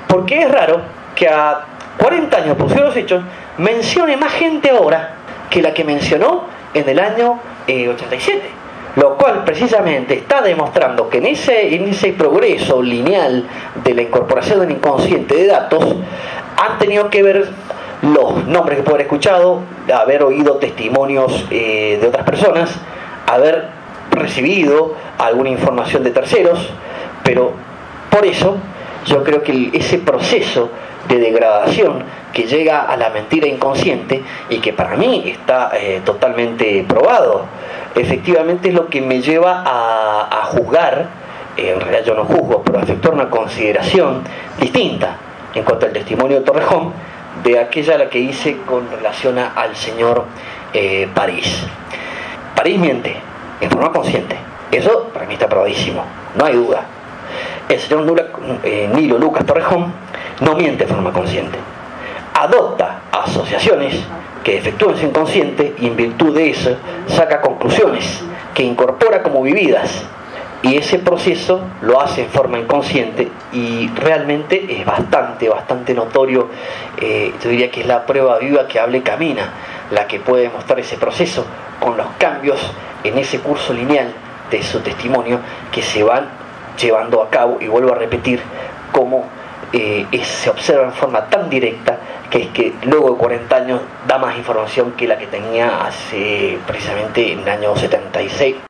Porque es raro que a 40 años por los hechos mencione más gente ahora que la que mencionó en el año 87. Lo cual precisamente está demostrando que en ese progreso lineal de la incorporación del inconsciente de datos han tenido que ver los nombres que puedo haber escuchado, haber oído testimonios de otras personas, haber recibido alguna información de terceros, pero por eso yo creo que ese proceso de degradación que llega a la mentira inconsciente y que para mí está totalmente probado, efectivamente es lo que me lleva a juzgar, en realidad yo no juzgo, pero a efectuar una consideración distinta en cuanto al testimonio de Torrejón de aquella a la que hice con relación al señor París. París miente en forma consciente, eso para mí está probadísimo, no hay duda. El señor Nilo Lucas Torrejón no miente de forma consciente, adopta asociaciones que efectúan su inconsciente y en virtud de eso saca conclusiones que incorpora como vividas, y ese proceso lo hace en forma inconsciente y realmente es bastante notorio. Yo diría que es la prueba viva que habla y camina la que puede demostrar ese proceso con los cambios en ese curso lineal de su testimonio que se van llevando a cabo, y vuelvo a repetir cómo se observa en forma tan directa, que es que luego de 40 años da más información que la que tenía hace precisamente en el año 76.